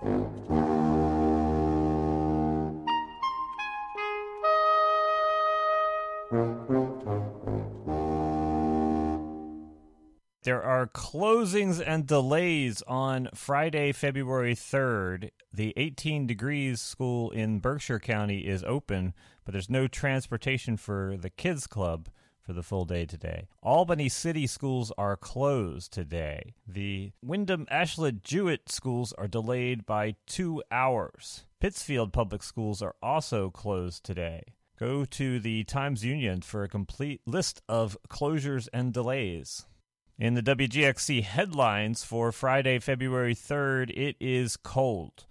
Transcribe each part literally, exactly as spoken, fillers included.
There are closings and delays on Friday, February third. The eighteen Degrees School in Berkshire County is open, but there's no transportation for the Kids Club for the full day today. Albany City schools are closed today. The Wyndham Ashland Jewett schools are delayed by two hours. Pittsfield Public Schools are also closed today. Go to the Times-Union for a complete list of closures and delays. In the W G X C headlines for Friday, February third, it is cold.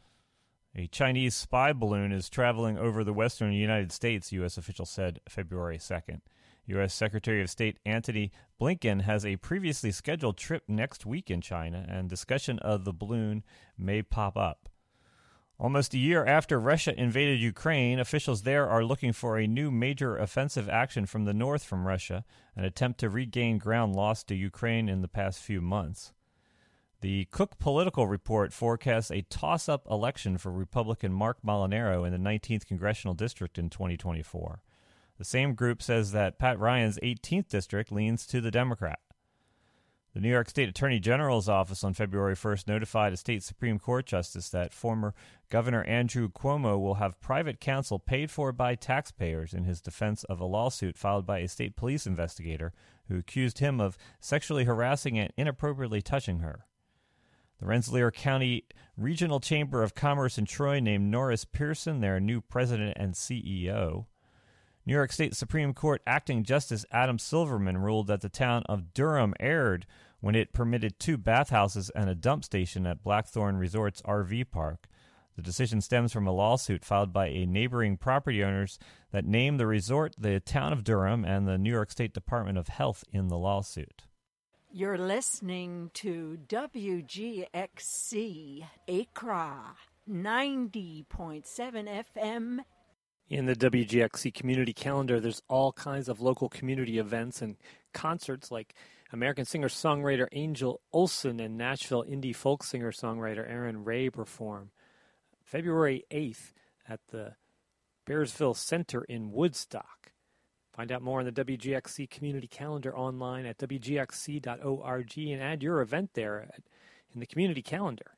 A Chinese spy balloon is traveling over the western United States, U S officials said February second. U S Secretary of State Antony Blinken has a previously scheduled trip next week in China, and discussion of the balloon may pop up. Almost a year after Russia invaded Ukraine, officials there are looking for a new major offensive action from the north from Russia, an attempt to regain ground lost to Ukraine in the past few months. The Cook Political Report forecasts a toss-up election for Republican Mark Molinaro in the nineteenth Congressional District in twenty twenty-four. The same group says that Pat Ryan's eighteenth District leans to the Democrat. The New York State Attorney General's office on February first notified a state Supreme Court justice that former Governor Andrew Cuomo will have private counsel paid for by taxpayers in his defense of a lawsuit filed by a state police investigator who accused him of sexually harassing and inappropriately touching her. The Rensselaer County Regional Chamber of Commerce in Troy named Norris Pearson their new president and C E O. New York State Supreme Court Acting Justice Adam Silverman ruled that the town of Durham erred when it permitted two bathhouses and a dump station at Blackthorn Resort's R V park. The decision stems from a lawsuit filed by a neighboring property owners that named the resort the town of Durham and the New York State Department of Health in the lawsuit. You're listening to W G X C Accra, ninety point seven F M. In the W G X C community calendar, there's all kinds of local community events and concerts like American singer-songwriter Angel Olsen and Nashville indie folk singer-songwriter Aaron Ray perform. February eighth at the Bearsville Center in Woodstock. Find out more on the W G X C community calendar online at w g x c dot org and add your event there at, in the community calendar.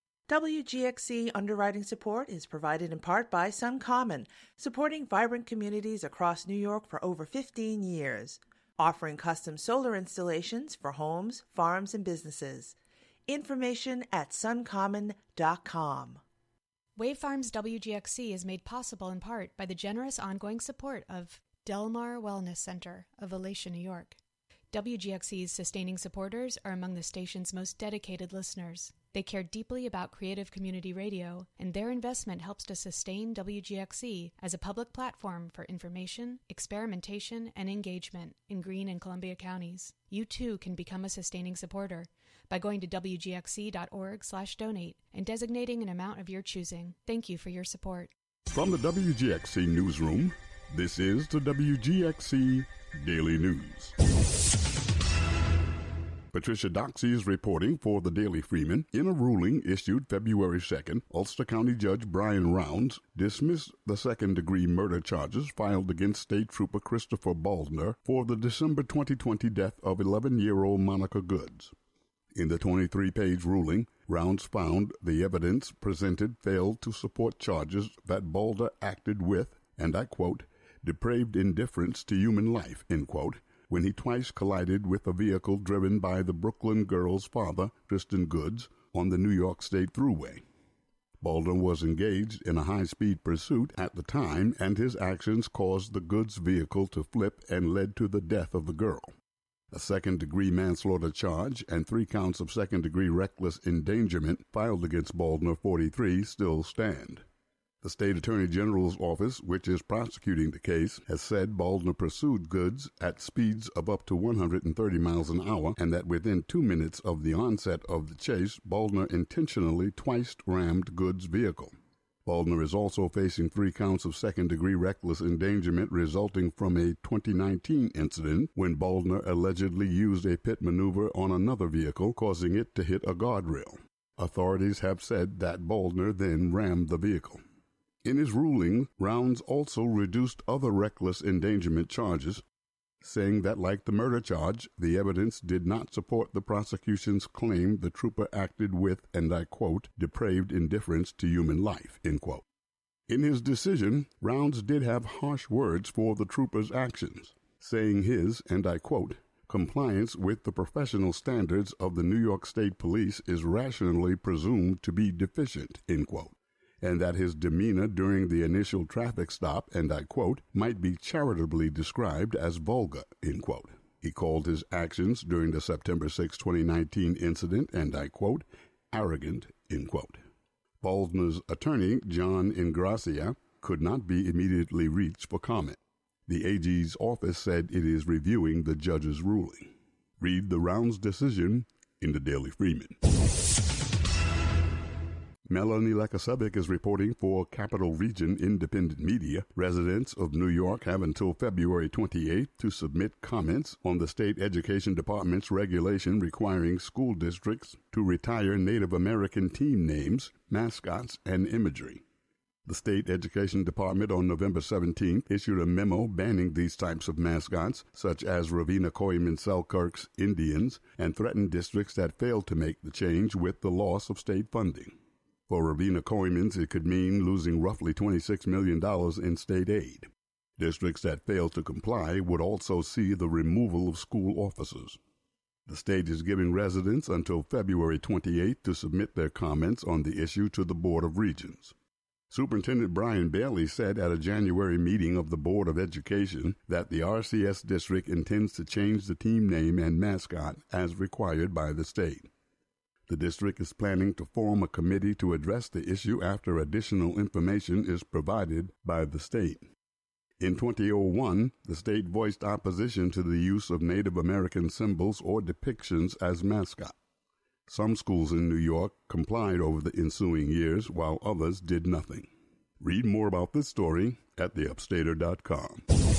W G X C underwriting support is provided in part by SunCommon, supporting vibrant communities across New York for over fifteen years, offering custom solar installations for homes, farms, and businesses. Information at sun common dot com. Wave Farms W G X C is made possible in part by the generous ongoing support of Delmar Wellness Center of Alatia, New York. W G X C's sustaining supporters are among the station's most dedicated listeners. They care deeply about creative community radio, and their investment helps to sustain W G X C as a public platform for information, experimentation, and engagement in Greene and Columbia counties. You too can become a sustaining supporter by going to w g x c dot org slash donate and designating an amount of your choosing. Thank you for your support. From the W G X C Newsroom, this is the W G X C Daily News. Patricia Doxey is reporting for the Daily Freeman. In a ruling issued February second, Ulster County Judge Brian Rounds dismissed the second-degree murder charges filed against State Trooper Christopher Baldner for the December twenty twenty death of eleven-year-old Monica Goods. In the twenty-three page ruling, Rounds found the evidence presented failed to support charges that Baldner acted with, and I quote, depraved indifference to human life, end quote, when he twice collided with a vehicle driven by the Brooklyn girl's father, Tristan Goods, on the New York State Thruway. Baldner was engaged in a high-speed pursuit at the time, and his actions caused the Goods vehicle to flip and led to the death of the girl. A second-degree manslaughter charge and three counts of second-degree reckless endangerment filed against Baldner forty-three still stand. The State Attorney General's office, which is prosecuting the case, has said Baldner pursued Goods at speeds of up to one hundred thirty miles an hour and that within two minutes of the onset of the chase, Baldner intentionally twice rammed Goods' vehicle. Baldner is also facing three counts of second-degree reckless endangerment resulting from a twenty nineteen incident when Baldner allegedly used a pit maneuver on another vehicle, causing it to hit a guardrail. Authorities have said that Baldner then rammed the vehicle. In his ruling, Rounds also reduced other reckless endangerment charges, saying that, like the murder charge, the evidence did not support the prosecution's claim the trooper acted with, and I quote, depraved indifference to human life, end quote. In his decision, Rounds did have harsh words for the trooper's actions, saying his, and I quote, compliance with the professional standards of the New York State Police is rationally presumed to be deficient, end quote, and that his demeanor during the initial traffic stop, and I quote, might be charitably described as vulgar, end quote. He called his actions during the September sixth, twenty nineteen incident, and I quote, arrogant, end quote. Baldner's attorney, John Ingracia, could not be immediately reached for comment. The A G's office said it is reviewing the judge's ruling. Read the Rounds decision in the Daily Freeman. Melanie Lekasevic is reporting for Capital Region Independent Media. Residents of New York have until February twenty-eighth to submit comments on the State Education Department's regulation requiring school districts to retire Native American team names, mascots, and imagery. The State Education Department on November seventeenth issued a memo banning these types of mascots, such as Ravina Koyiman Selkirk's Indians, and threatened districts that failed to make the change with the loss of state funding. For Ravina Koymans, it could mean losing roughly twenty-six million dollars in state aid. Districts that fail to comply would also see the removal of school officers. The state is giving residents until February twenty-eighth to submit their comments on the issue to the Board of Regents. Superintendent Brian Bailey said at a January meeting of the Board of Education that the R C S district intends to change the team name and mascot as required by the state. The district is planning to form a committee to address the issue after additional information is provided by the state. In twenty oh one, the state voiced opposition to the use of Native American symbols or depictions as mascot. Some schools in New York complied over the ensuing years, while others did nothing. Read more about this story at the upstater dot com.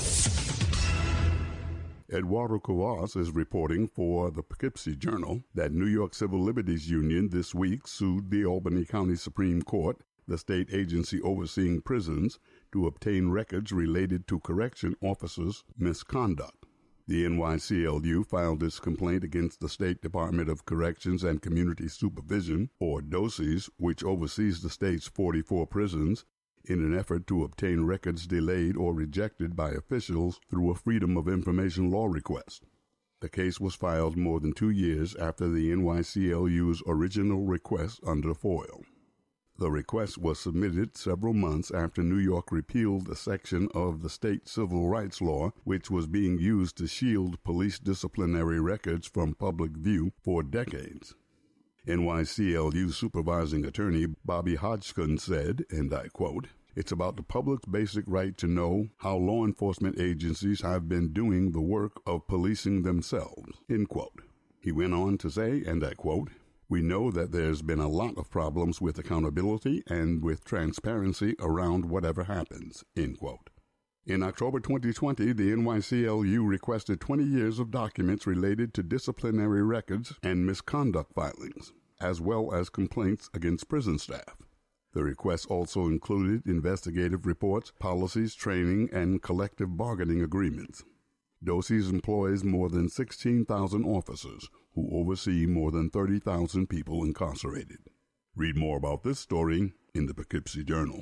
Eduardo Cuevas is reporting for the Poughkeepsie Journal that New York Civil Liberties Union this week sued the Albany County Supreme Court, the state agency overseeing prisons, to obtain records related to correction officers' misconduct. The N Y C L U filed its complaint against the State Department of Corrections and Community Supervision, or DOCES, which oversees the state's forty-four prisons, in an effort to obtain records delayed or rejected by officials through a Freedom of Information law request. The case was filed more than two years after the N Y C L U's original request under FOIL. The request was submitted several months after New York repealed a section of the state civil rights law which was being used to shield police disciplinary records from public view for decades. N Y C L U supervising attorney Bobby Hodgkin said, and I quote, "It's about the public's basic right to know how law enforcement agencies have been doing the work of policing themselves," end quote. He went on to say, and I quote, "We know that there's been a lot of problems with accountability and with transparency around whatever happens," end quote. In October twenty twenty, the N Y C L U requested twenty years of documents related to disciplinary records and misconduct filings, as well as complaints against prison staff. The request also included investigative reports, policies, training, and collective bargaining agreements. DOCES employs more than sixteen thousand officers who oversee more than thirty thousand people incarcerated. Read more about this story in the Poughkeepsie Journal.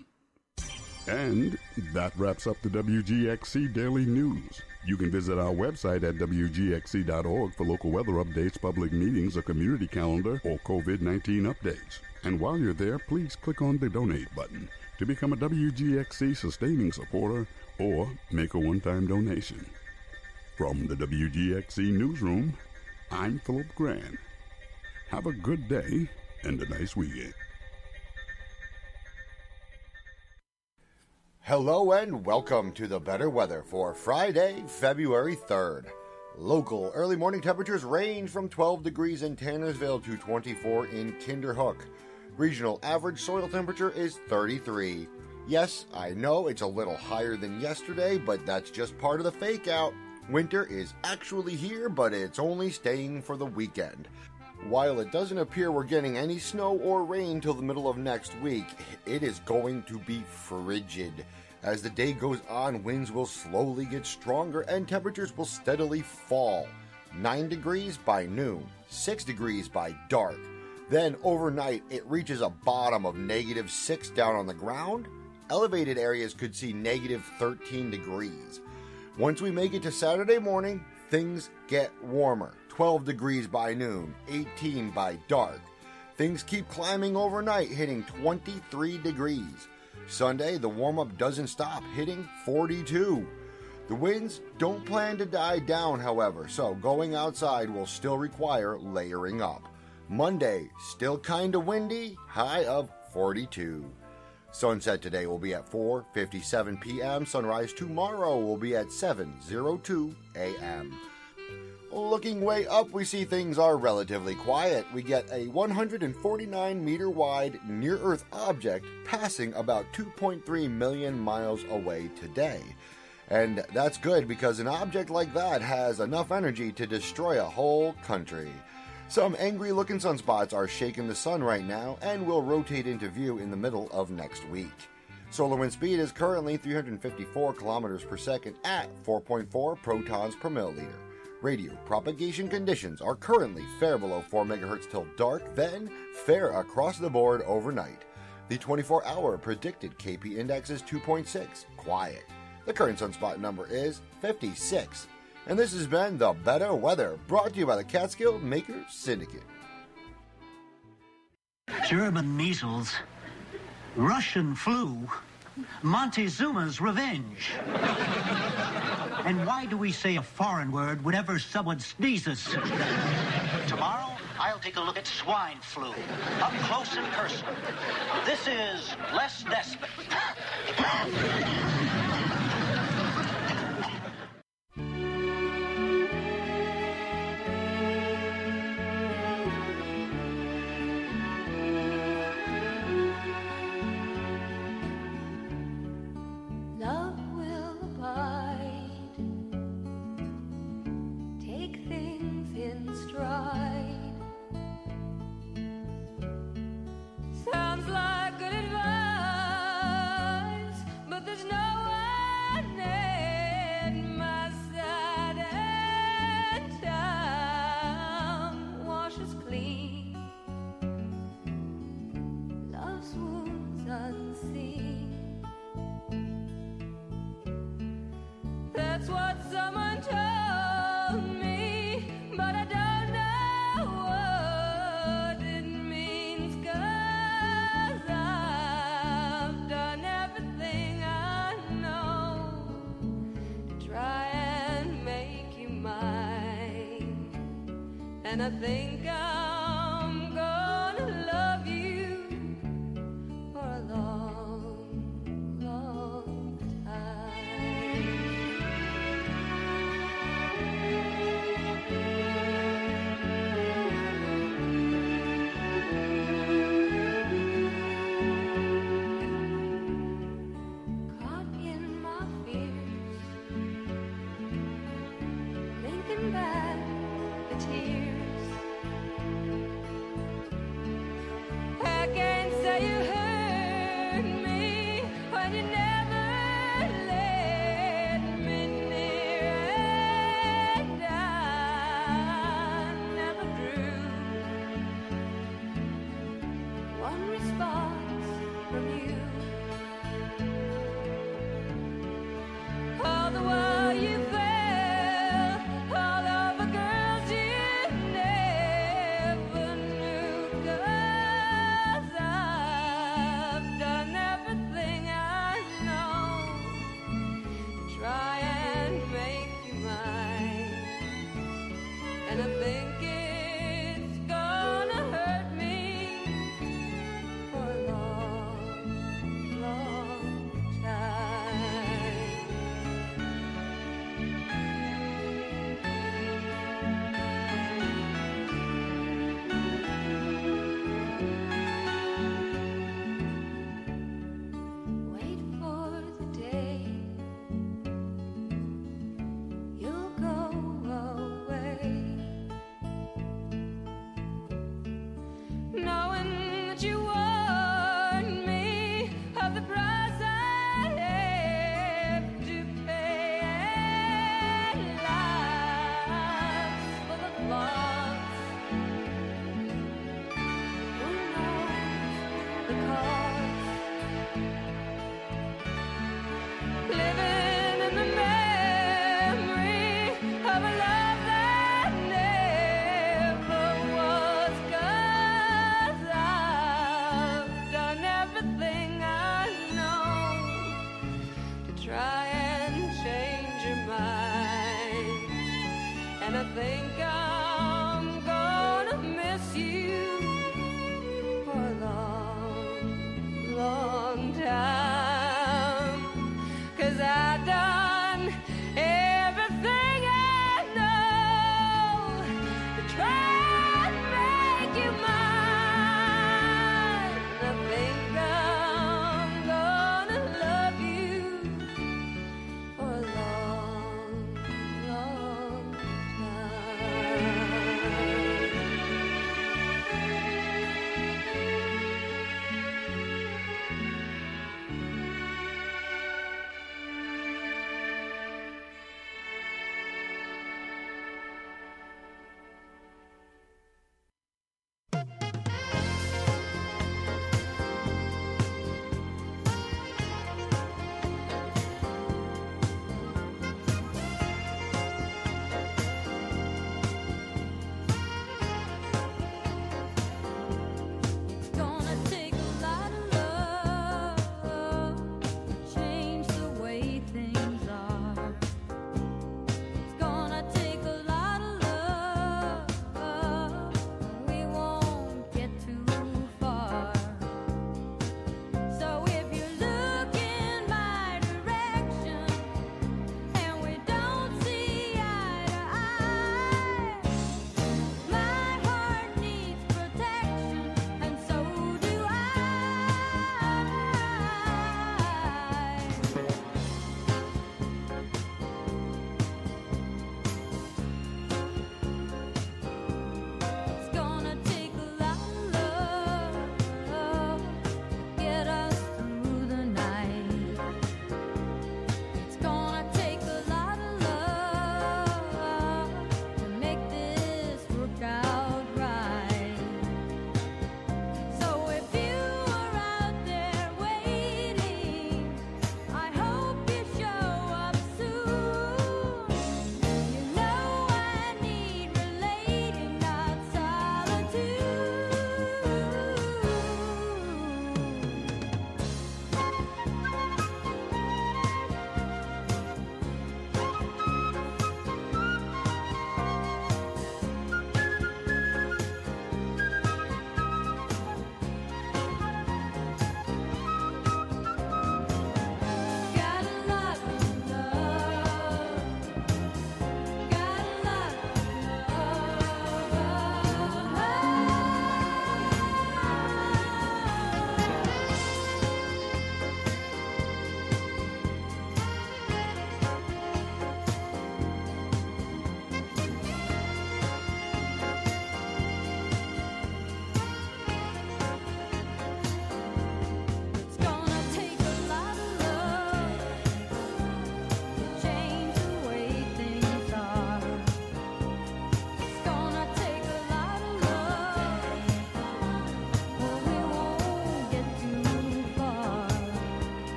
And that wraps up the W G X C Daily News. You can visit our website at W G X C dot org for local weather updates, public meetings, a community calendar, or COVID nineteen updates. And while you're there, please click on the donate button to become a W G X C sustaining supporter or make a one-time donation. From the W G X C Newsroom, I'm Philip Grant. Have a good day and a nice weekend. Hello and welcome to the better weather for Friday, February third. Local early morning temperatures range from twelve degrees in Tannersville to twenty-four in Kinderhook. Regional average soil temperature is thirty-three. Yes, I know it's a little higher than yesterday, but that's just part of the fake out. Winter is actually here, but it's only staying for the weekend. While it doesn't appear we're getting any snow or rain till the middle of next week, it is going to be frigid. As the day goes on, winds will slowly get stronger and temperatures will steadily fall. nine degrees by noon, six degrees by dark. Then overnight, it reaches a bottom of negative six down on the ground. Elevated areas could see negative thirteen degrees. Once we make it to Saturday morning, things get warmer. twelve degrees by noon, eighteen by dark. Things keep climbing overnight, hitting twenty-three degrees. Sunday, the warm-up doesn't stop, hitting forty-two. The winds don't plan to die down, however, so going outside will still require layering up. Monday, still kinda windy, high of forty-two. Sunset today will be at four fifty-seven p.m. Sunrise tomorrow will be at seven oh two a.m. Looking way up, we see things are relatively quiet. We get a one hundred forty-nine meter wide near-Earth object passing about two point three million miles away today. And that's good because an object like that has enough energy to destroy a whole country. Some angry-looking sunspots are shaking the sun right now and will rotate into view in the middle of next week. Solar wind speed is currently three hundred fifty-four kilometers per second at four point four protons per milliliter. Radio propagation conditions are currently fair below four megahertz till dark, then fair across the board overnight. The twenty-four hour predicted K P index is two point six, quiet. The current sunspot number is fifty-six. And this has been The Better Weather, brought to you by the Catskill Makers Syndicate. German measles, Russian flu, Montezuma's revenge. And why do we say a foreign word whenever someone sneezes? Tomorrow, I'll take a look at swine flu, up close and personal. This is Les Nesbitt. Sounds like good advice, but there's no one at my side, and time washes clean love's wounds unseen. That's what someone told me, but I don't and I think I'm gonna love you for a long, long time. Caught in my fears, thinking back the tears. I can't say you hurt me when you never let me near, and I never drew one response from you. All the while you fell all over girls you never knew. 'Cause I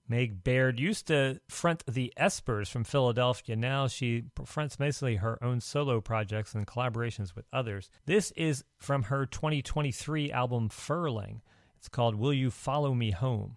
Meg Baird used to front the Espers from Philadelphia. Now she fronts mostly her own solo projects and collaborations with others. This is from her twenty twenty-three album Furling. It's called Will You Follow Me Home?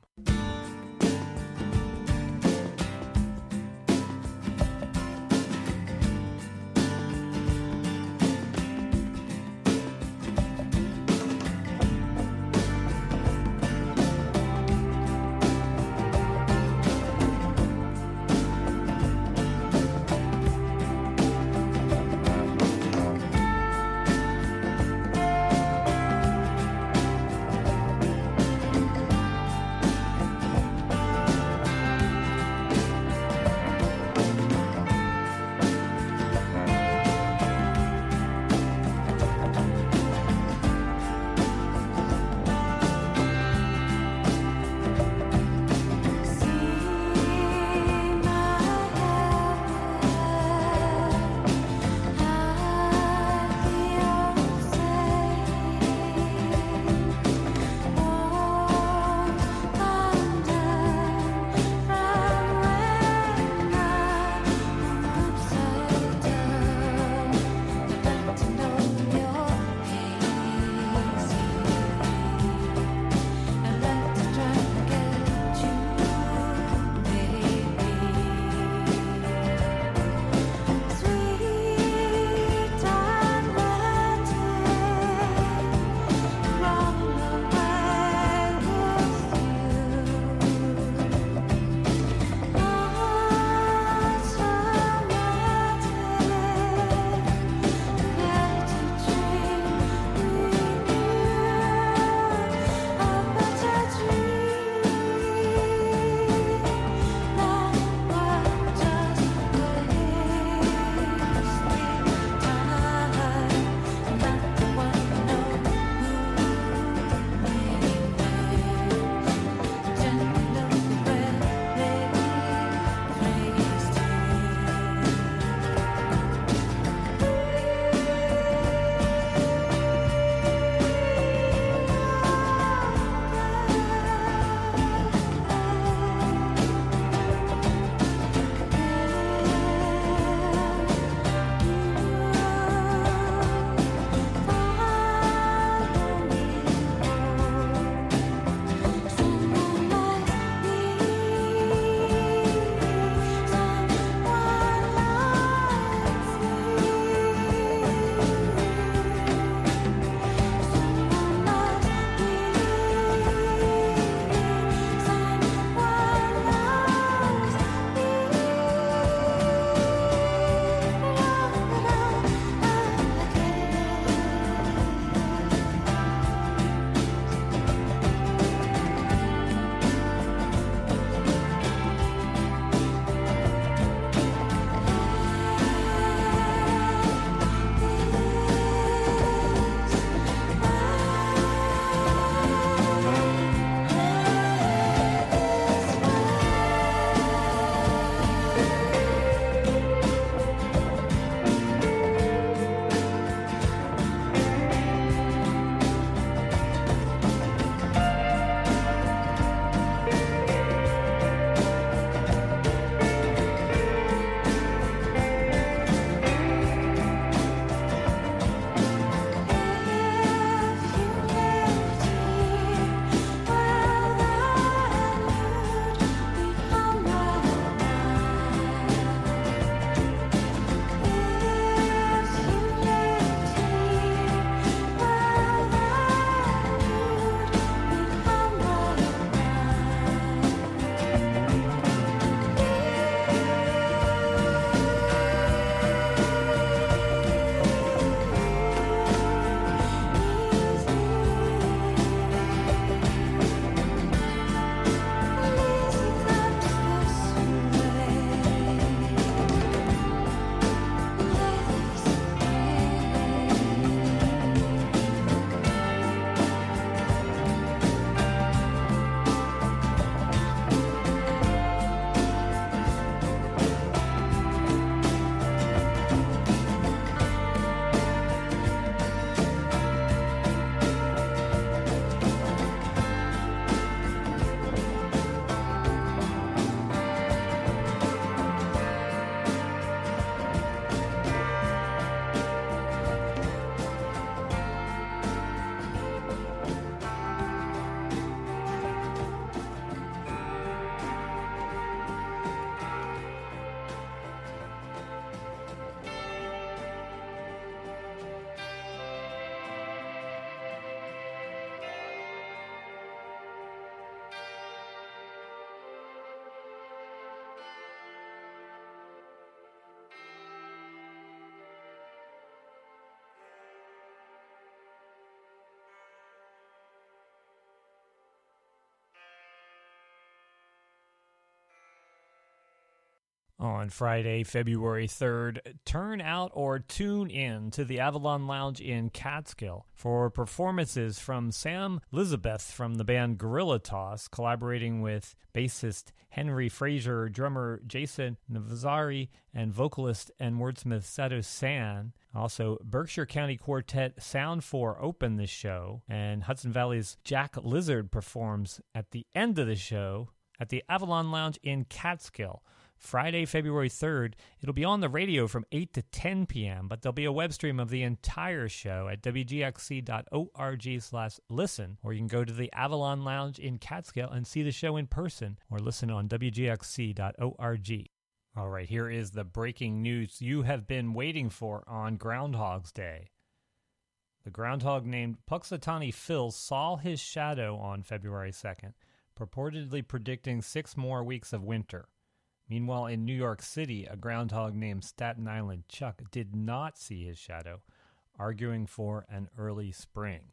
On Friday, February third, turn out or tune in to the Avalon Lounge in Catskill for performances from Sam Elizabeth from the band Gorilla Toss, collaborating with bassist Henry Fraser, drummer Jason Navazari, and vocalist and wordsmith Sato San. Also, Berkshire County Quartet Sound four open the show, and Hudson Valley's Jack Lizard performs at the end of the show at the Avalon Lounge in Catskill. Friday, February third, it'll be on the radio from eight to ten p.m., but there'll be a web stream of the entire show at w g x c dot org slash listen, or you can go to the Avalon Lounge in Catskill and see the show in person, or listen on w g x c dot org. All right, here is the breaking news you have been waiting for on Groundhog's Day. The groundhog named Puxatawny Phil saw his shadow on February second, purportedly predicting six more weeks of winter. Meanwhile, in New York City, a groundhog named Staten Island Chuck did not see his shadow, arguing for an early spring.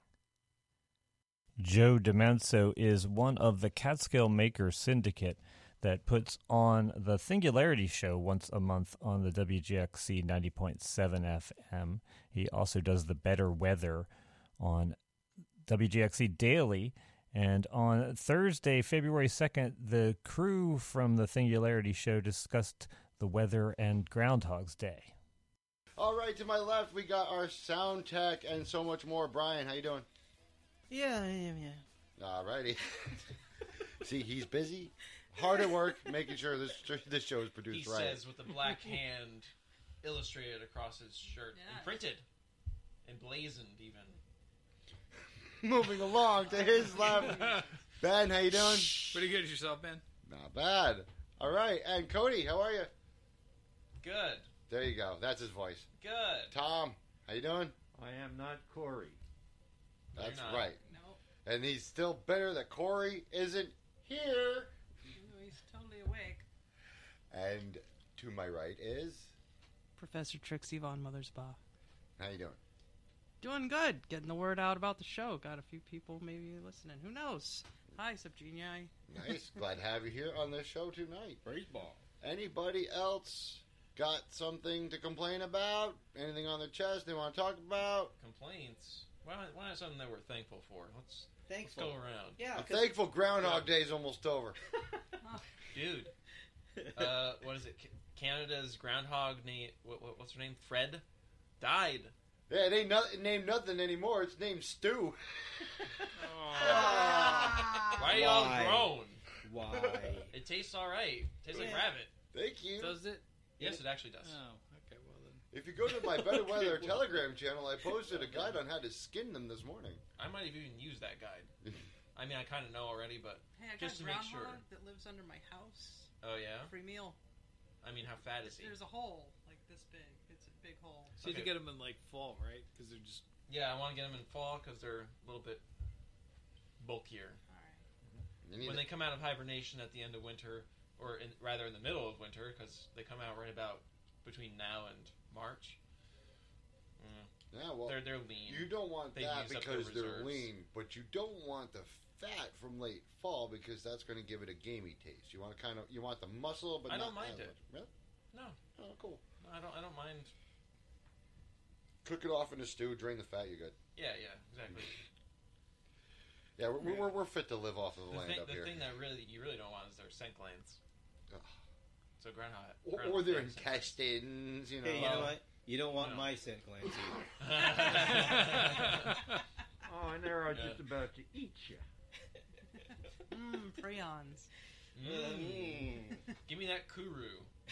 Joe DiMenso is one of the Catskill Makers Syndicate that puts on the Singularity Show once a month on the W G X C ninety point seven F M. He also does the Better Weather on W G X C Daily. And on Thursday, February second, the crew from the Singularity Show discussed the weather and Groundhog's Day. All right, to my left, we got our sound tech and so much more. Brian, how you doing? Yeah, I am, yeah. All righty. See, he's busy, hard at work, making sure this this show is produced He right. says with the black hand illustrated across his shirt. Yeah. And printed. Emblazoned, even. Moving along to his left. Ben, how you doing? Pretty good yourself, Ben. Not bad. All right, and Cody, how are you? Good. There you go. That's his voice. Good. Tom, how you doing? I am not Corey. That's not. right. No, And he's still bitter that Corey isn't here. no, he's totally awake. And to my right is... Professor Trixie von Mothersbaugh. How you doing? Doing good. Getting the word out about the show. Got a few people maybe listening. Who knows? Hi, Subgenii. Nice. Glad to have you here on this show tonight. Baseball. Anybody else got something to complain about? Anything on their chest they want to talk about? Complaints. Why not, why not something that we're thankful for? Let's, Thankful. let's go around. Yeah, I'm 'cause- thankful Groundhog Day is almost over. Dude. Uh, what is it? Ca- Canada's groundhog name. What, what, what's her name? Fred? Died. Yeah, it ain't no, named nothing anymore. It's named Stu. Why are y'all Why? grown? Why? It tastes alright. Tastes like Yeah. rabbit. Thank you. Does it? Yes, it actually does. Oh, okay, well then. If you go to my Better Weather Telegram channel, I posted a guide on how to skin them this morning. I might have even used that guide. I mean, I kind of know already, but Hey, I got just a to make groundhog sure. that lives under my house. Oh, yeah? Free meal. I mean, how fat is he? There's a hole like this big. It's a big hole. So you Okay. get them in like fall, right? Because they're just. Yeah, I want to get them in fall because they're a little bit bulkier. All right. You need When to- they come out of hibernation at the end of winter, or in, rather in the middle of winter, because they come out right about between now and March. Mm, yeah, well, they're they're lean. you don't want They that use up their because they're reserves. lean, but you don't want the fat from late fall because that's going to give it a gamey taste. You want to kind of you want the muscle, but I not don't mind that it. much. Really? No, Oh, cool. I don't. I don't mind. Cook it off in a stew, drain the fat. You're good. Yeah, yeah, exactly. Yeah, we're, we're, we're fit to live off of the, The, land thing, up the here. thing that really you really don't want is their scent glands. Ugh. So groundhog. Or, groundhog or their has scent intestines, you know. Hey, you know what? You don't want No. my scent glands either. glands. Oh, and there I was Yeah. just about to eat you. Mmm, prions. Mm. Give me that kuru.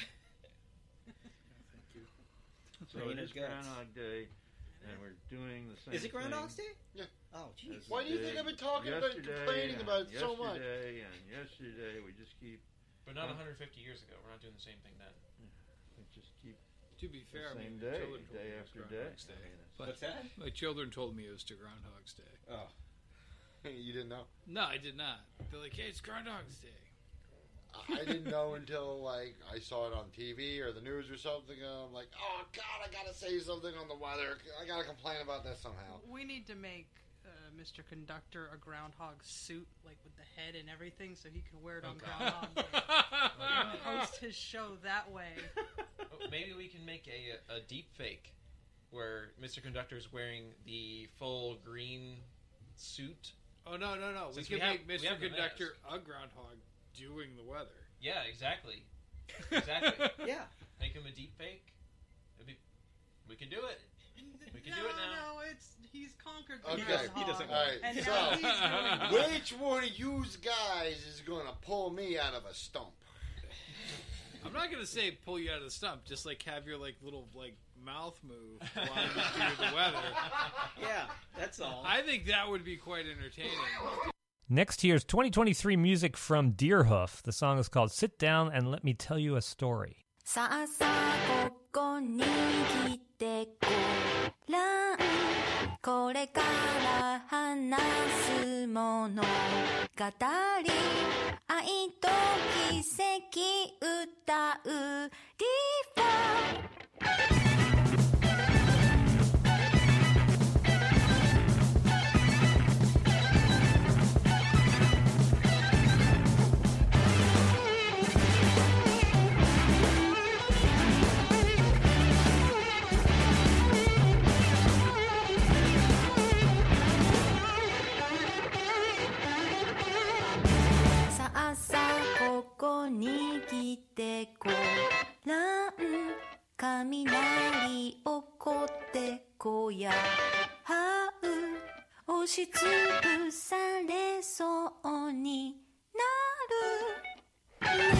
So Brain it of is guts. Groundhog Day, and we're doing the same Is it Groundhog's thing. Day? Yeah. Oh, jeez. as Why we do you think did I've been talking about it, yesterday complaining and about it so much? Yesterday and yesterday, we just keep, But not one hundred fifty years ago. We're not doing the same thing then. we just keep To be fair, the I same mean, my day, children told day me it was after day. Groundhog's Day. I mean, it's- But What's that? my children told me it was to Groundhog's Day. Oh. You didn't know? No, I did not. They're like, hey, it's Groundhog's Day. I didn't know until like I saw it on T V or the news or something. And I'm like, oh God, I gotta say something on the weather. I gotta complain about this somehow. We need to make uh, Mister Conductor a groundhog suit, like with the head and everything, so he can wear it on Groundhog Day and host his show that way. Oh, maybe we can make a a deep fake where Mister Conductor's wearing the full green suit. Oh no no no! Since we we can have- make we Mister have the Conductor a groundhog doing the weather. Yeah, exactly. Exactly. Yeah. Make him a deep fake. It'd be, we can do it. We can no, do it now. no, it's he's conquered the Okay, groundhog, he doesn't. All right, and so now he's doing which one of you guys is going to pull me out of a stump? I'm not gonna say pull you out of the stump. Just like have your like little like mouth move while you do the weather. Yeah, that's all. I think that would be quite entertaining. Next, here's twenty twenty-three music from Deerhoof. The song is called Sit Down and Let Me Tell You a Story. さあさあここに来てごらんこれから話すもの語り愛と奇跡歌うディファさあさあここに来てごらん雷起こって小屋はう押しつぶされそうになる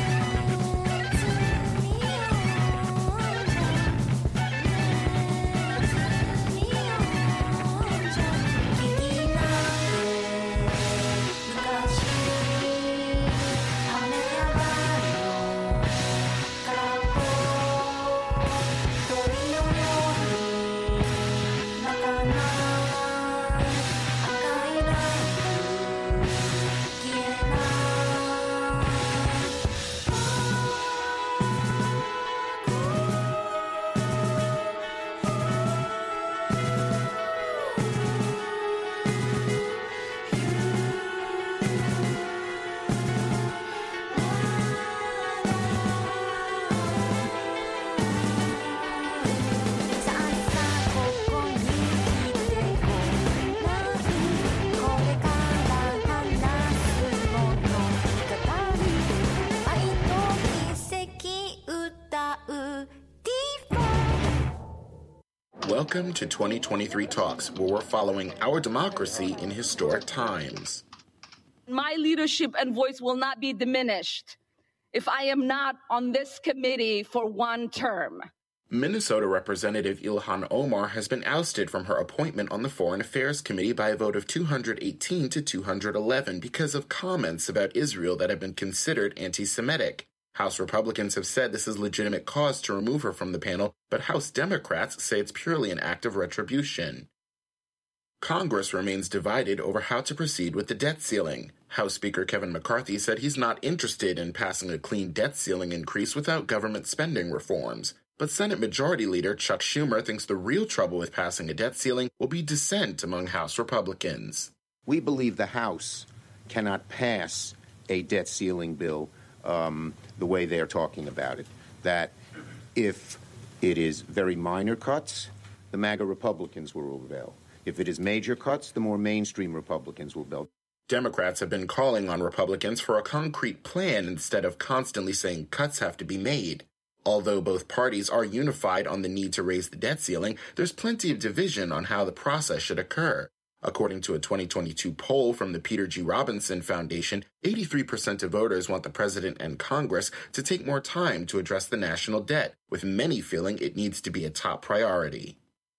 Welcome to twenty twenty-three Talks, where we're following our democracy in historic times. My leadership and voice will not be diminished if I am not on this committee for one term. Minnesota Representative Ilhan Omar has been ousted from her appointment on the Foreign Affairs Committee by a vote of two hundred eighteen to two hundred eleven because of comments about Israel that have been considered anti-Semitic. House Republicans have said this is legitimate cause to remove her from the panel, but House Democrats say it's purely an act of retribution. Congress remains divided over how to proceed with the debt ceiling. House Speaker Kevin McCarthy said he's not interested in passing a clean debt ceiling increase without government spending reforms. But Senate Majority Leader Chuck Schumer thinks the real trouble with passing a debt ceiling will be dissent among House Republicans. We believe the House cannot pass a debt ceiling bill um, the way they're talking about it. That if it is very minor cuts, the MAGA Republicans will rebel. If it is major cuts, the more mainstream Republicans will rebel. Democrats have been calling on Republicans for a concrete plan instead of constantly saying cuts have to be made. Although both parties are unified on the need to raise the debt ceiling, there's plenty of division on how the process should occur. According to a twenty twenty-two poll from the Peter G. Robinson Foundation, eighty-three percent of voters want the president and Congress to take more time to address the national debt, with many feeling it needs to be a top priority.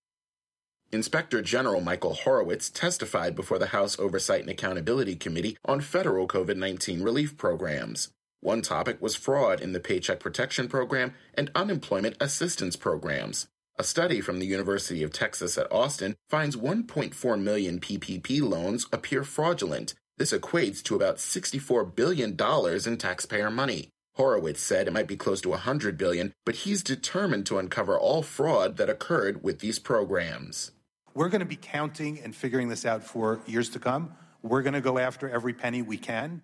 Inspector General Michael Horowitz testified before the House Oversight and Accountability Committee on federal COVID nineteen relief programs. One topic was fraud in the Paycheck Protection Program and unemployment assistance programs. A study from the University of Texas at Austin finds one point four million P P P loans appear fraudulent. This equates to about sixty-four billion dollars in taxpayer money. Horowitz said it might be close to one hundred billion dollars, but he's determined to uncover all fraud that occurred with these programs. we're going to be counting and figuring this out for years to come. We're going to go after every penny we can.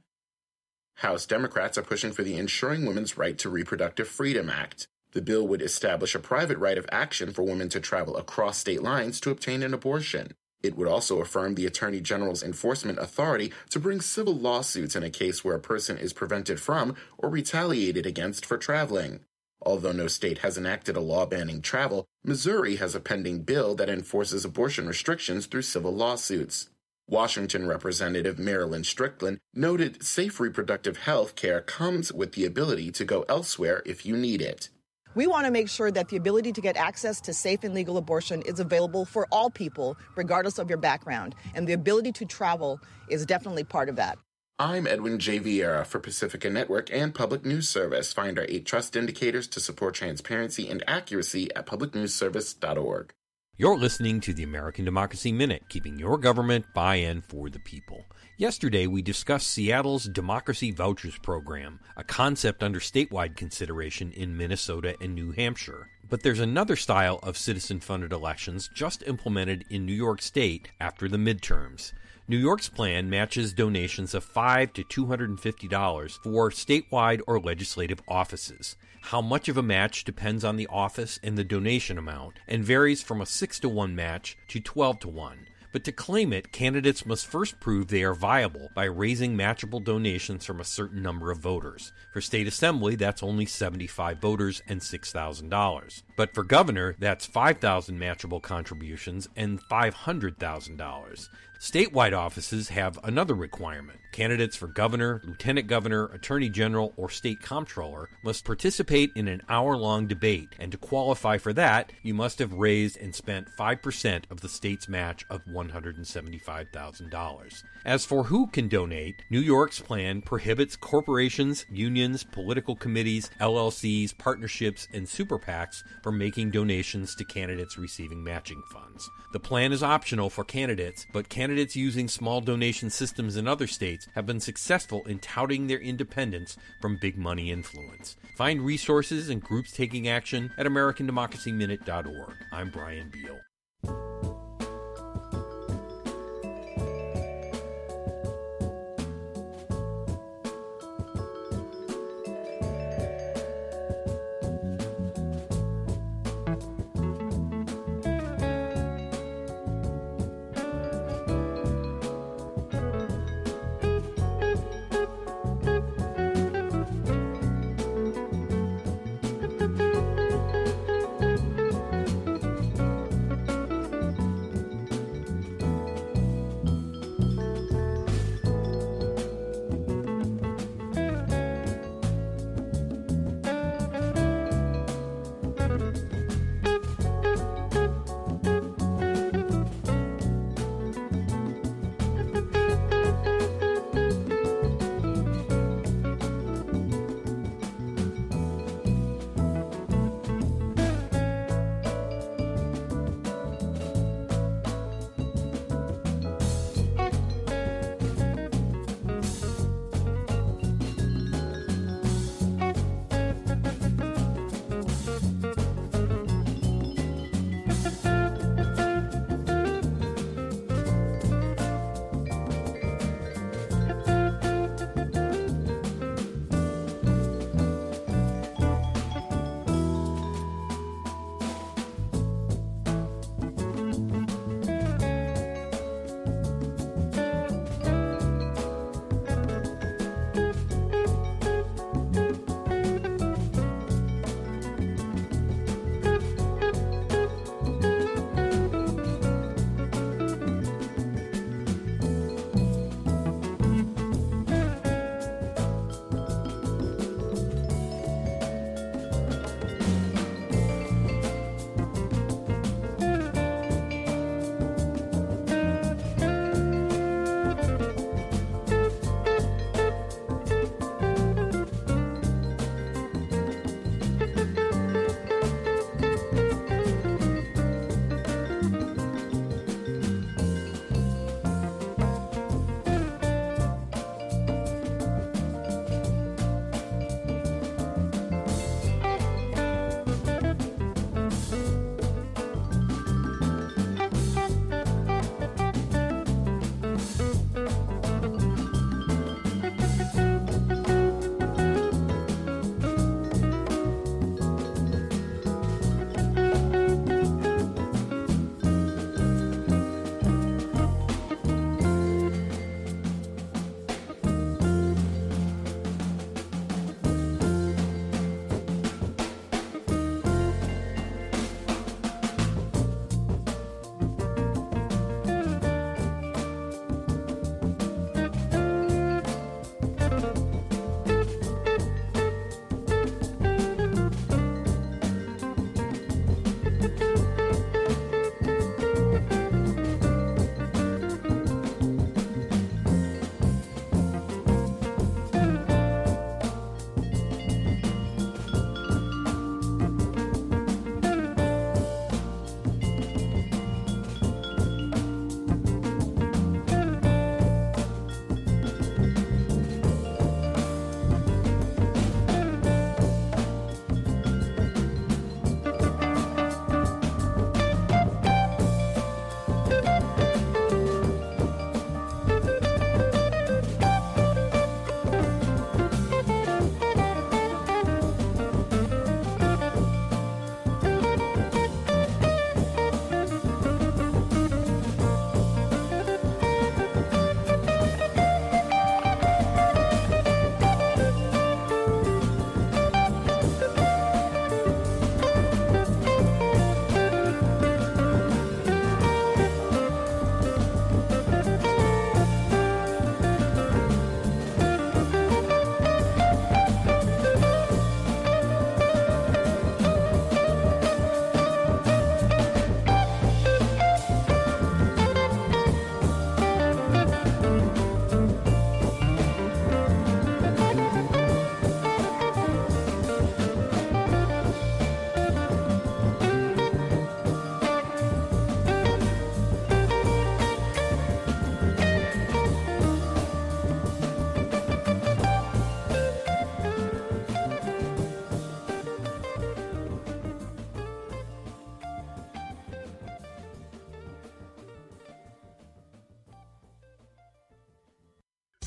House Democrats are pushing for the Ensuring Women's Right to Reproductive Freedom Act. The bill would establish a private right of action for women to travel across state lines to obtain an abortion. It would also affirm the Attorney General's enforcement authority to bring civil lawsuits in a case where a person is prevented from or retaliated against for traveling. Although no state has enacted a law banning travel, Missouri has a pending bill that enforces abortion restrictions through civil lawsuits. Washington Representative Marilyn Strickland noted safe reproductive health care comes with the ability to go elsewhere if you need it. We want to make sure that the ability to get access to safe and legal abortion is available for all people, regardless of your background, and the ability to travel is definitely part of that. I'm Edwin J. Vieira for Pacifica Network and Public News Service. Find our eight trust indicators to support transparency and accuracy at public news service dot org. You're listening to the American Democracy Minute, keeping your government by-in for the people. Yesterday, we discussed Seattle's Democracy Vouchers Program, a concept under statewide consideration in Minnesota and New Hampshire. But there's another style of citizen-funded elections just implemented in New York State after the midterms. New York's plan matches donations of five dollars to two hundred fifty dollars for statewide or legislative offices. How much of a match depends on the office and the donation amount, and varies from a six to one match to twelve to one. But to claim it, candidates must first prove they are viable by raising matchable donations from a certain number of voters. For state assembly, that's only seventy-five voters and six thousand dollars. But for governor, that's five thousand matchable contributions and five hundred thousand dollars. Statewide offices have another requirement. Candidates for governor, lieutenant governor, attorney general, or state comptroller must participate in an hour-long debate, and to qualify for that, you must have raised and spent five percent of the state's match of one hundred seventy-five thousand dollars. As for who can donate, New York's plan prohibits corporations, unions, political committees, L L Cs, partnerships, and super PACs from making donations to candidates receiving matching funds. The plan is optional for candidates, but candidates using small donation systems in other states have been successful in touting their independence from big money influence. Find resources and groups taking action at American Democracy Minute dot org. I'm Brian Beal.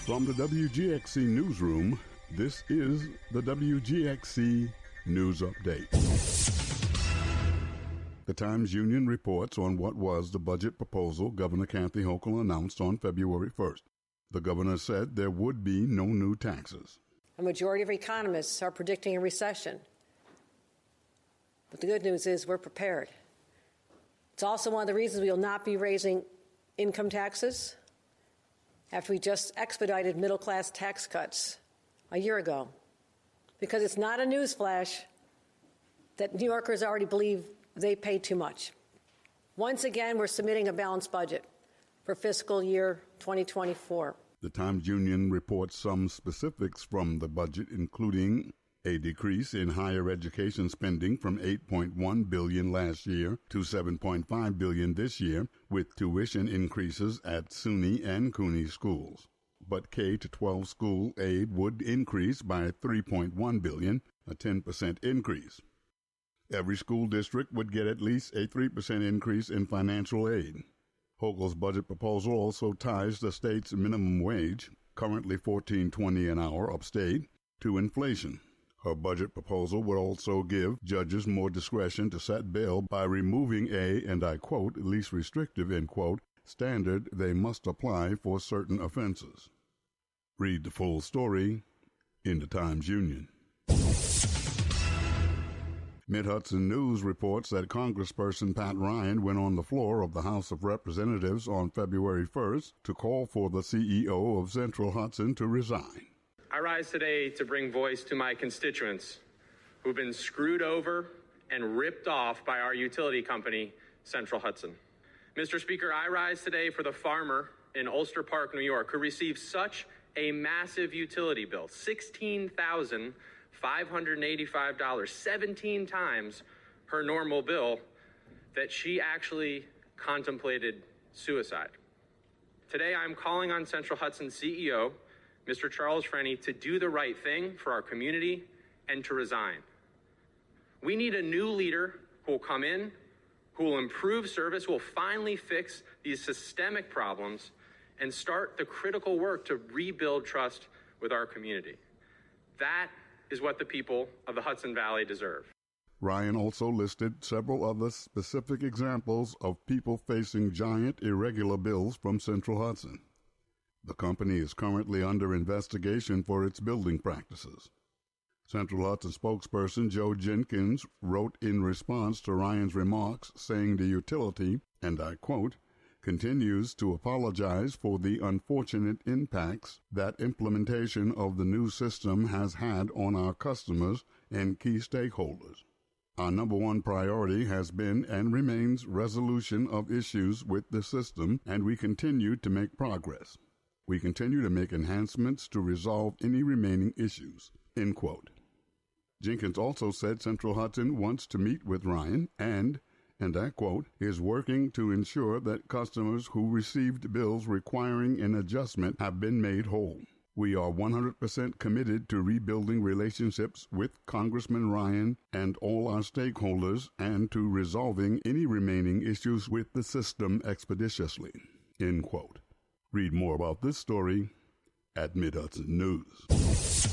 From the W G X C Newsroom, this is the W G X C News Update. The Times-Union reports on what was the budget proposal Governor Kathy Hochul announced on February first. The governor said there would be no new taxes. A majority of economists are predicting a recession. But the good news is we're prepared. It's also one of the reasons we will not be raising income taxes after we just expedited middle-class tax cuts a year ago. Because it's not a newsflash that New Yorkers already believe they pay too much. Once again, we're submitting a balanced budget for fiscal year twenty twenty-four. The Times-Union reports some specifics from the budget, including a decrease in higher education spending from eight point one billion dollars last year to seven point five billion dollars this year, with tuition increases at SUNY and CUNY schools. But K to twelve school aid would increase by three point one billion dollars, a ten percent increase. Every school district would get at least a three percent increase in financial aid. Hochul's budget proposal also ties the state's minimum wage, currently fourteen twenty an hour upstate, to inflation. Her budget proposal would also give judges more discretion to set bail by removing a, and I quote, least restrictive, end quote, standard they must apply for certain offenses. Read the full story in the Times-Union. Mid-Hudson News reports that Congressperson Pat Ryan went on the floor of the House of Representatives on February first to call for the C E O of Central Hudson to resign. I rise today to bring voice to my constituents who've been screwed over and ripped off by our utility company, Central Hudson. Mister Speaker, I rise today for the farmer in Ulster Park, New York, who received such a massive utility bill, sixteen thousand five hundred eighty-five dollars, seventeen times her normal bill, that she actually contemplated suicide. Today, I'm calling on Central Hudson C E O, Mister Charles Freni, to do the right thing for our community and to resign. We need a new leader who will come in, who will improve service, who will finally fix these systemic problems and start the critical work to rebuild trust with our community. That is what the people of the Hudson Valley deserve. Ryan also listed several other specific examples of people facing giant irregular bills from Central Hudson. The company is currently under investigation for its building practices. Central Hudson spokesperson Joe Jenkins wrote in response to Ryan's remarks, saying the utility, and I quote, continues to apologize for the unfortunate impacts that implementation of the new system has had on our customers and key stakeholders. Our number one priority has been and remains resolution of issues with the system, and we continue to make progress. We continue to make enhancements to resolve any remaining issues, end quote. Jenkins also said Central Hudson wants to meet with Ryan and, and I quote, is working to ensure that customers who received bills requiring an adjustment have been made whole. We are one hundred percent committed to rebuilding relationships with Congressman Ryan and all our stakeholders and to resolving any remaining issues with the system expeditiously, end quote. Read more about this story at Mid-Hudson News.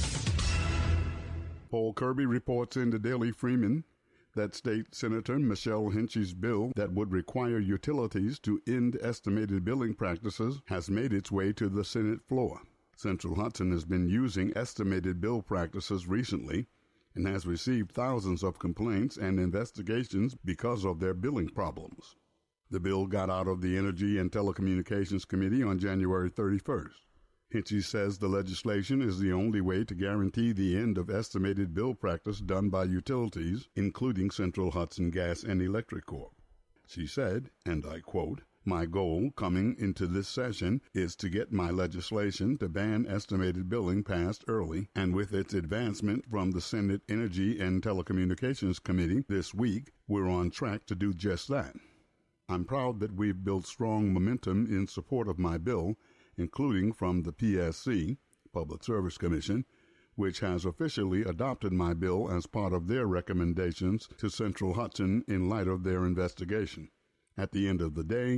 Paul Kirby reports in the Daily Freeman that State Senator Michelle Hinchey's bill that would require utilities to end estimated billing practices has made its way to the Senate floor. Central Hudson has been using estimated bill practices recently and has received thousands of complaints and investigations because of their billing problems. The bill got out of the Energy and Telecommunications Committee on January thirty-first. Hinchey says the legislation is the only way to guarantee the end of estimated bill practice done by utilities, including Central Hudson Gas and Electric Corp. She said, and I quote, "My goal coming into this session is to get my legislation to ban estimated billing passed early, and with its advancement from the Senate Energy and Telecommunications Committee this week, we're on track to do just that. I'm proud that we've built strong momentum in support of my bill, including from the P S C, Public Service Commission, which has officially adopted my bill as part of their recommendations to Central Hudson in light of their investigation. At the end of the day,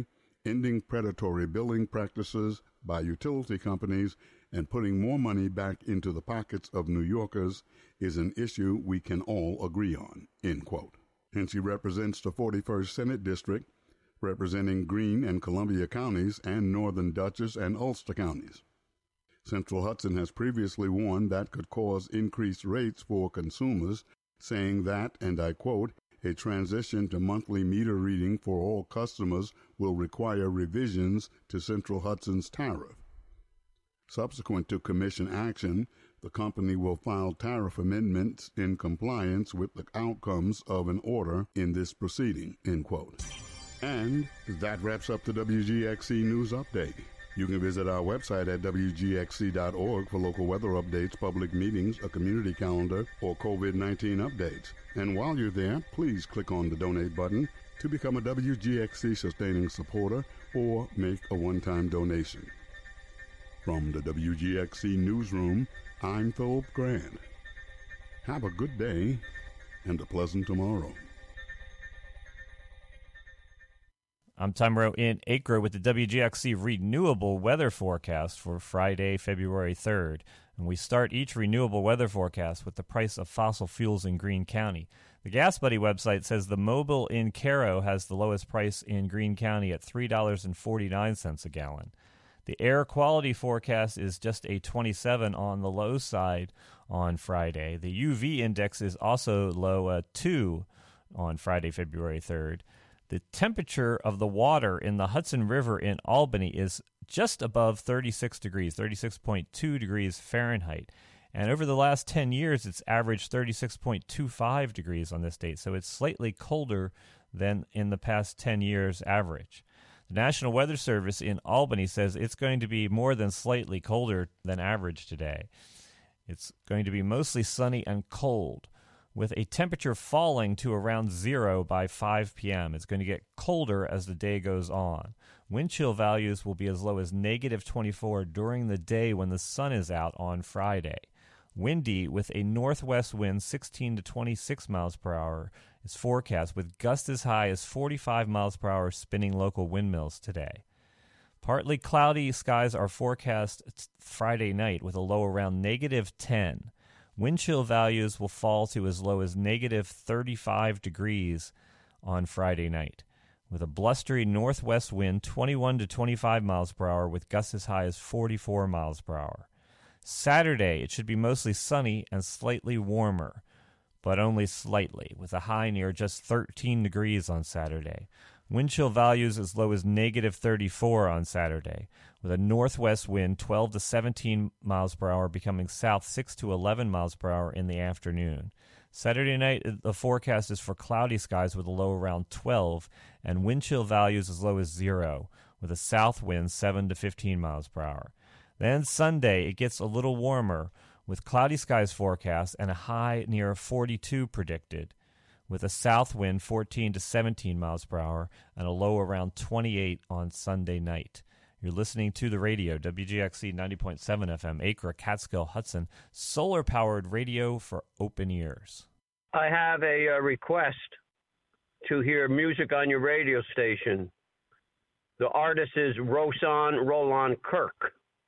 ending predatory billing practices by utility companies and putting more money back into the pockets of New Yorkers is an issue we can all agree on, end quote. And she represents the forty-first Senate District, representing Greene and Columbia counties and northern Dutchess and Ulster counties. Central Hudson has previously warned that could cause increased rates for consumers, saying that, and I quote, a transition to monthly meter reading for all customers will require revisions to Central Hudson's tariff. Subsequent to Commission action, the company will file tariff amendments in compliance with the outcomes of an order in this proceeding, end quote. And that wraps up the W G X C News Update. You can visit our website at W G X C dot org for local weather updates, public meetings, a community calendar, or COVID nineteen updates. And while you're there, please click on the donate button to become a W G X C sustaining supporter or make a one-time donation. From the W G X C Newsroom, I'm Philip Grant. Have a good day and a pleasant tomorrow. I'm Tom Rowe in Acre with the W G X C Renewable Weather Forecast for Friday, February third. And we start each renewable weather forecast with the price of fossil fuels in Greene County. The Gas Buddy website says the Mobil in Cairo has the lowest price in Greene County at three dollars and forty-nine cents a gallon. The air quality forecast is just a twenty-seven on the low side on Friday. The U V index is also low at two on Friday, February third. The temperature of the water in the Hudson River in Albany is just above thirty-six degrees, thirty-six point two degrees Fahrenheit. And over the last ten years, it's averaged thirty-six point two five degrees on this date, so it's slightly colder than in the past ten years average. The National Weather Service in Albany says it's going to be more than slightly colder than average today. It's going to be mostly sunny and cold, with a temperature falling to around zero by five p.m. It's going to get colder as the day goes on. Wind chill values will be as low as negative twenty-four during the day when the sun is out on Friday. Windy with a northwest wind sixteen to twenty-six miles per hour is forecast, with gusts as high as forty-five miles per hour spinning local windmills today. Partly cloudy skies are forecast Friday night with a low around negative ten. Wind chill values will fall to as low as negative thirty-five degrees on Friday night, with a blustery northwest wind twenty-one to twenty-five miles per hour with gusts as high as forty-four miles per hour. Saturday, it should be mostly sunny and slightly warmer, but only slightly, with a high near just thirteen degrees on Saturday. Wind chill values as low as negative thirty-four on Saturday, with a northwest wind twelve to seventeen miles per hour becoming south six to eleven miles per hour in the afternoon. Saturday night, the forecast is for cloudy skies with a low around twelve and wind chill values as low as zero, with a south wind seven to fifteen miles per hour. Then Sunday, it gets a little warmer, with cloudy skies forecast and a high near forty-two predicted, with a south wind fourteen to seventeen miles per hour and a low around twenty-eight on Sunday night. You're listening to the radio, W G X C ninety point seven F M, Acre, Catskill, Hudson, solar-powered radio for open ears. I have a uh, request to hear music on your radio station. The artist is Rosan Roland Kirk.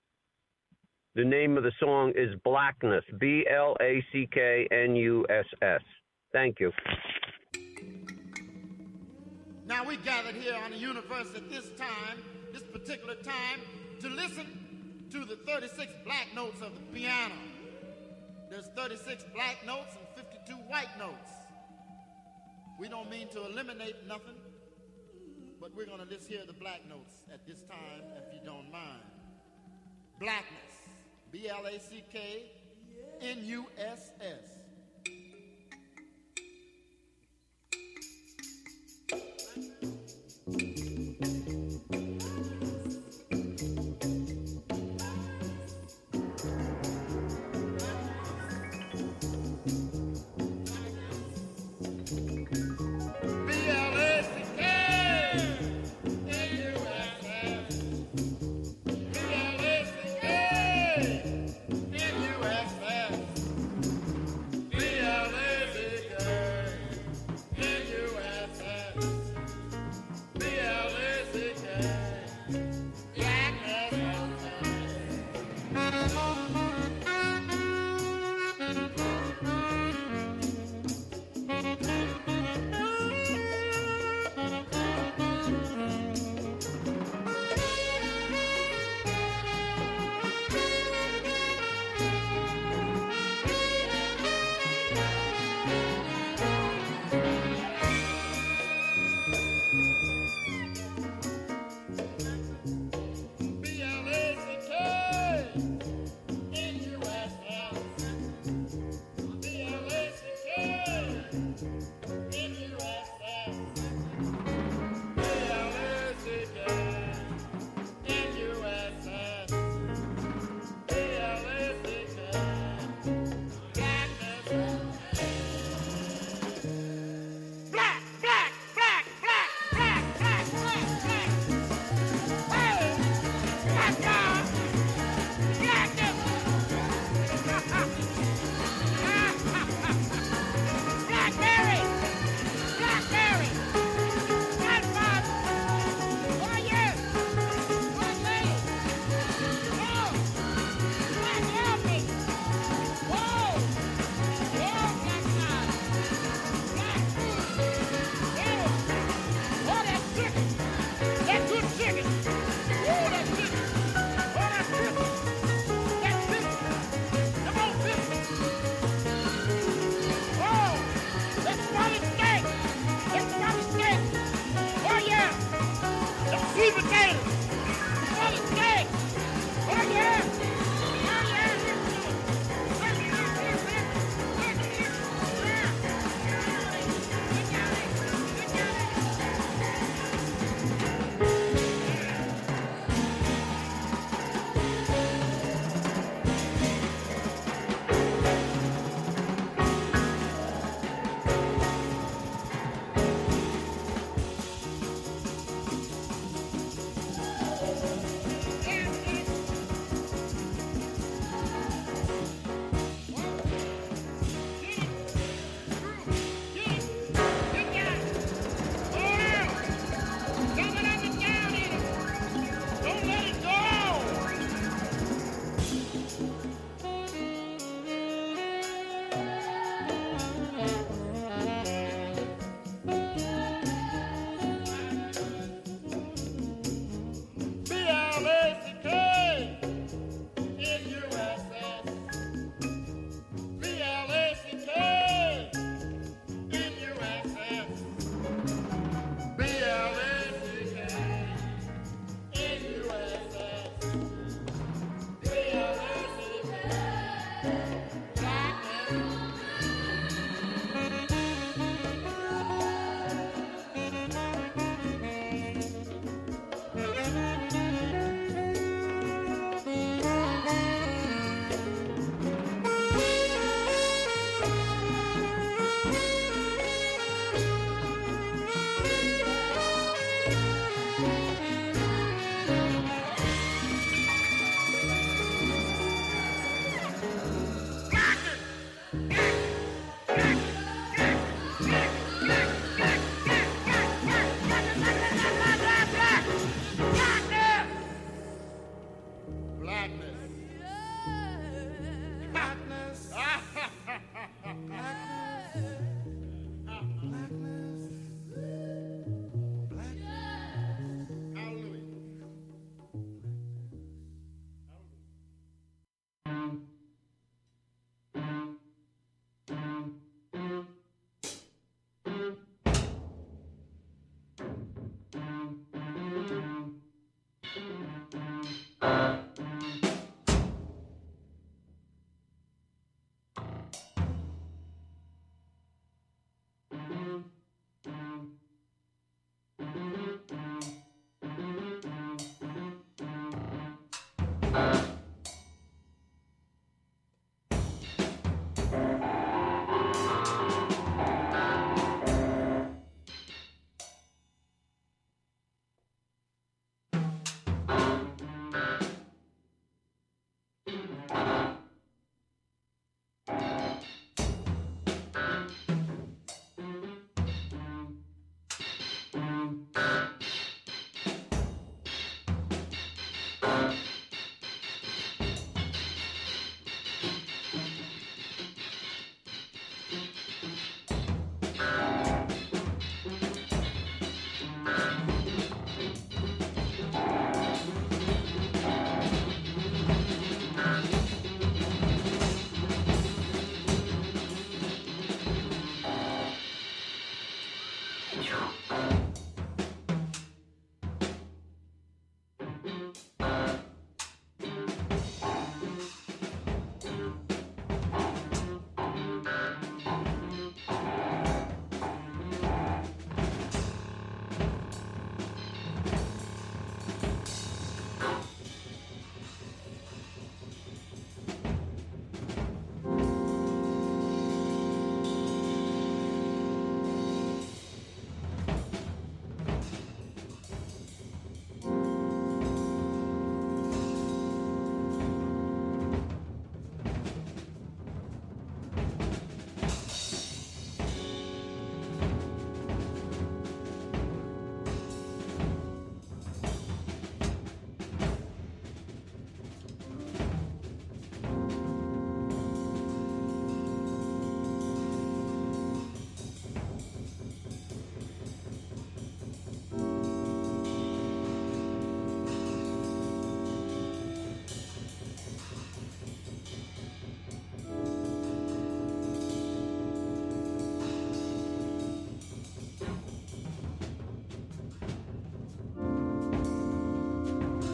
The name of the song is Blackness, B L A C K N U S S. Thank you. Now we gathered here on the universe at this time, this particular time, to listen to the thirty-six black notes of the piano. There's thirty-six black notes and fifty-two white notes. We don't mean to eliminate nothing, but we're going to just hear the black notes at this time, if you don't mind. Blackness. B L A C K N U S S.